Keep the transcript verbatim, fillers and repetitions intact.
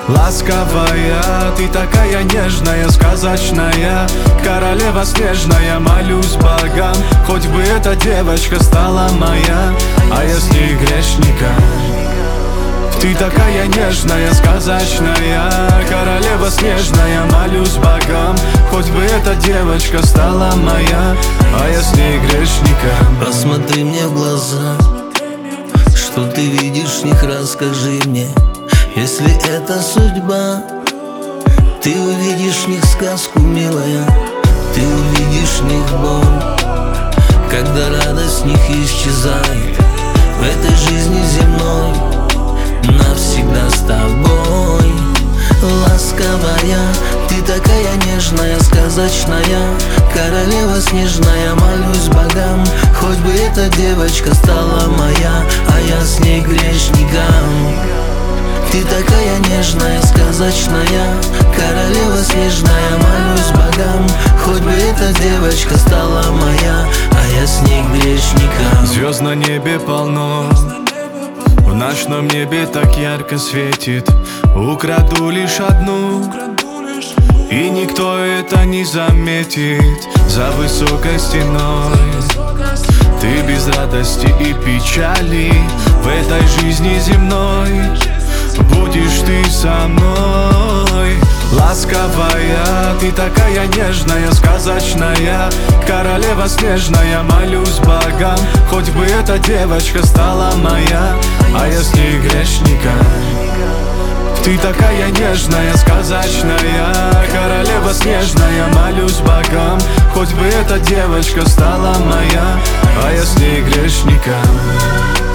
Ласковая, ты такая нежная, сказочная, королева снежная, молюсь богам, хоть бы эта девочка стала моя, а я с ней грешником. Ты такая нежная, сказочная, королева снежная, молюсь богам, хоть бы эта девочка стала моя, а я с ней грешником. Посмотри мне в глаза, что ты видишь в них, расскажи мне. Если это судьба, ты увидишь в них сказку, милая, ты увидишь в них боль, когда радость в них исчезает в этой жизни земной, навсегда с тобой. Ласковая, ты такая нежная, сказочная, королева снежная, молюсь богам, хоть бы эта девочка стала моя, а я с ней грешником. Ты такая нежная, сказочная, королева снежная, молюсь богам, хоть бы эта девочка стала моя, а я с ней грешником. Звезд на небе полно, в ночном небе так ярко светит. Украду лишь одну, и никто это не заметит. За высокой стеной ты без радости и печали в этой жизни земной. Будешь ты со мной. Ласковая, ты такая нежная, сказочная, королева снежная, молюсь богам, хоть бы эта девочка стала моя, а я с ней грешником. Ты такая нежная, сказочная, королева снежная, молюсь богам, хоть бы эта девочка стала моя, а я с ней грешником.